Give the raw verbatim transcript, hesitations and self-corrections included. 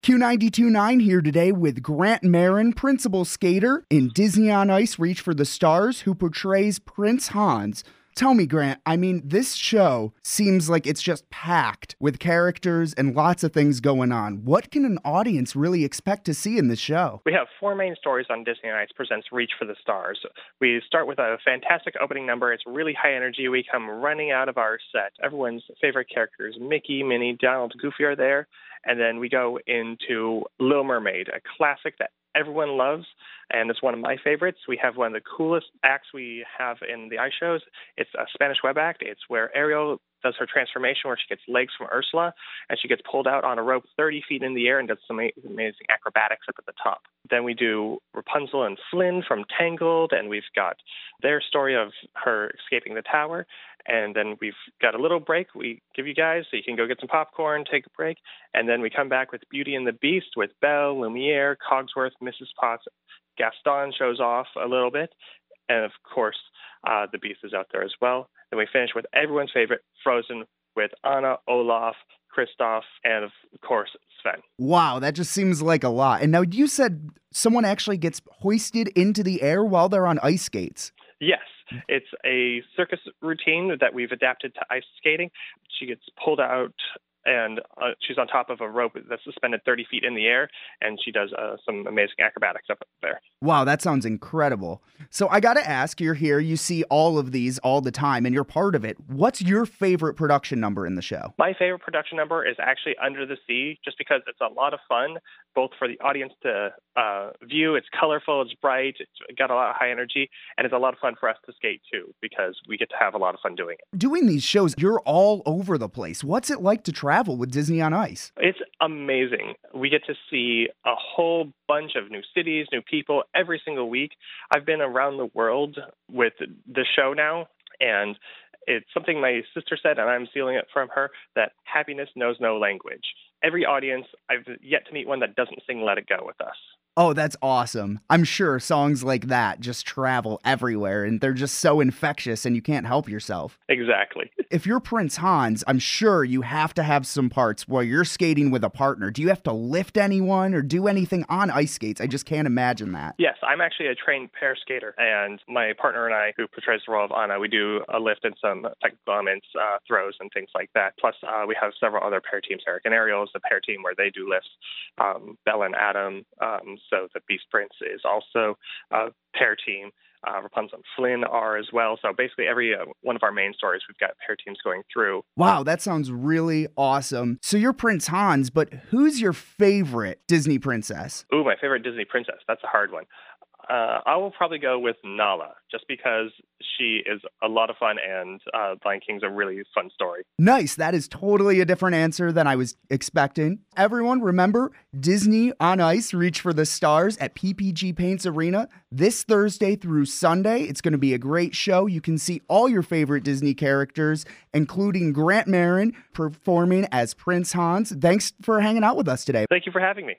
Q ninety-two point nine here today with Grant Marin, principal skater in Disney on Ice Reach for the Stars, who portrays Prince Hans. Tell me, Grant, I mean, this show seems like it's just packed with characters and lots of things going on. What can an audience really expect to see in this show? We have four main stories on Disney on Ice presents Reach for the Stars. We start with a fantastic opening number. It's really high energy. We come running out of our set. Everyone's favorite characters, Mickey, Minnie, Donald, Goofy, are there. And then we go into Little Mermaid, a classic that everyone loves, and it's one of my favorites. We have one of the coolest acts we have in the ice shows. It's a Spanish web act. It's where Ariel does her transformation, where she gets legs from Ursula, and she gets pulled out on a rope thirty feet in the air and does some amazing acrobatics up at the top. Then we do Rapunzel and Flynn from Tangled, and we've got their story of her escaping the tower. And then we've got a little break we give you guys so you can go get some popcorn, take a break. And then we come back with Beauty and the Beast with Belle, Lumiere, Cogsworth, Missus Potts. Gaston shows off a little bit. And, of course, uh, the Beast is out there as well. Then we finish with everyone's favorite, Frozen, with Anna, Olaf, Kristoff, and, of course, Sven. Wow, that just seems like a lot. And now you said someone actually gets hoisted into the air while they're on ice skates. Yes. It's a circus routine that we've adapted to ice skating. She gets pulled out, and uh, she's on top of a rope that's suspended thirty feet in the air, and she does uh, some amazing acrobatics up there. Wow, that sounds incredible. So I got to ask, you're here, you see all of these all the time, and you're part of it. What's your favorite production number in the show? My favorite production number is actually Under the Sea, just because it's a lot of fun, both for the audience to uh, view. It's colorful, it's bright, it's got a lot of high energy, and it's a lot of fun for us to skate, too, because we get to have a lot of fun doing it. Doing these shows, you're all over the place. What's it like to travel with Disney on Ice? It's amazing. We get to see a whole bunch of new cities, new people every single week. I've been around the world with the show now, and it's something my sister said, and I'm stealing it from her, that happiness knows no language. Every audience, I've yet to meet one that doesn't sing Let It Go with us. Oh, that's awesome. I'm sure songs like that just travel everywhere, and they're just so infectious, and you can't help yourself. Exactly. If you're Prince Hans, I'm sure you have to have some parts where you're skating with a partner. Do you have to lift anyone or do anything on ice skates? I just can't imagine that. Yes, I'm actually a trained pair skater, and my partner and I, who portrays the role of Anna, we do a lift and some technical elements, uh, throws and things like that. Plus, uh, we have several other pair teams. Eric and Ariel is a pair team where they do lifts. Um, Belle and Adam, um, so the Beast Prince is also a pair team. Uh, Rapunzel and Flynn are as well. So basically every uh, one of our main stories, we've got pair teams going through. Wow, that sounds really awesome. So you're Prince Hans, but who's your favorite Disney princess? Ooh, my favorite Disney princess. That's a hard one. Uh, I will probably go with Nala, just because she is a lot of fun, and uh, Lion King's a really fun story. Nice. That is totally a different answer than I was expecting. Everyone, remember, Disney on Ice Reach for the Stars at P P G Paints Arena this Thursday through Sunday. It's going to be a great show. You can see all your favorite Disney characters, including Grant Marin performing as Prince Hans. Thanks for hanging out with us today. Thank you for having me.